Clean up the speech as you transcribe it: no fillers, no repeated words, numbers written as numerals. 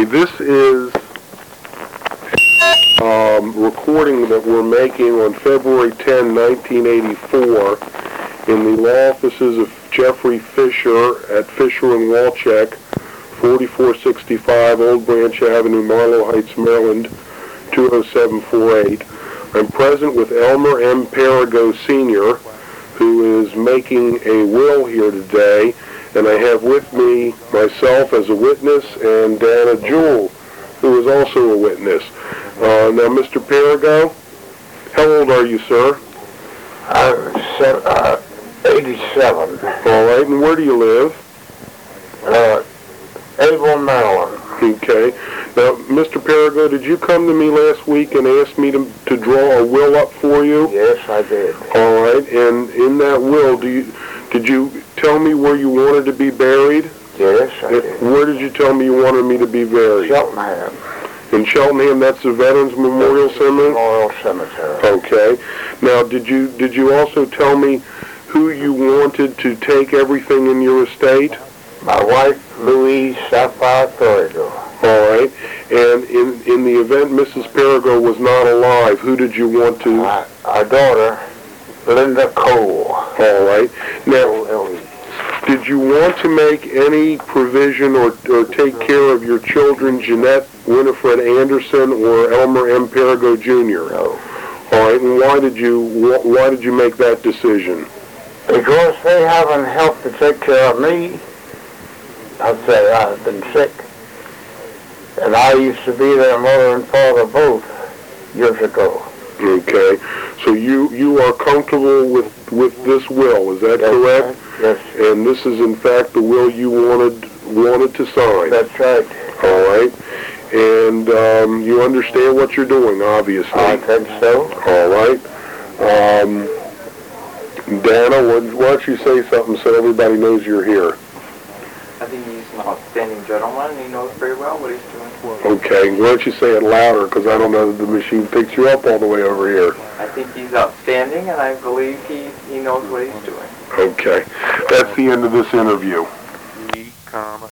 Okay, this is recording that we're making on February 10, 1984 in the law offices of Jeffrey Fisher at Fisher and Walchek, 4465 Old Branch Avenue, Marlow Heights, Maryland, 20748. I'm present with Elmer M. Perigo, Sr., who is making a will here today, and I have with me myself as a witness and Dana Jewell, who is also a witness. Now, Mr. Perigo, how old are you, sir? I'm 87. All right, and where do you live? Able, Maryland. Okay. Now, Mr. Perigo, did you come to me last week and ask me to draw a will up for you? Yes, I did. All right, and in that will, did you tell me where you wanted to be buried? Yes, I did. Where did you tell me you wanted me to be buried? Cheltenham. In Cheltenham, that's the Veterans Memorial Cemetery? Memorial Cemetery. Okay. Now, did you also tell me who you wanted to take everything in your estate? My wife, Louise Sapphire Perigo. All right. And in the event Mrs. Perigo was not alive, who did you want to? Our daughter, Linda Cole. All right. Now, did you want to make any provision or take care of your children, Jeanette Winifred Anderson or Elmer M. Perigo, Jr.? No. All right. And why did you make that decision? Because they haven't helped to take care of me. I'd say I've been sick. And I used to be their mother and father both years ago. Okay. So you are comfortable with this will, is that correct? Yes. And this is in fact the will you wanted to sign. That's right. All right. And you understand what you're doing, obviously. I think so. All right. Dana, why don't you say something so everybody knows you're here? I think he's an outstanding gentleman, and he knows very well what he's doing. Okay, why don't you say it louder, because I don't know that the machine picks you up all the way over here. I think he's outstanding, and I believe he knows what he's doing. Okay, that's the end of this interview.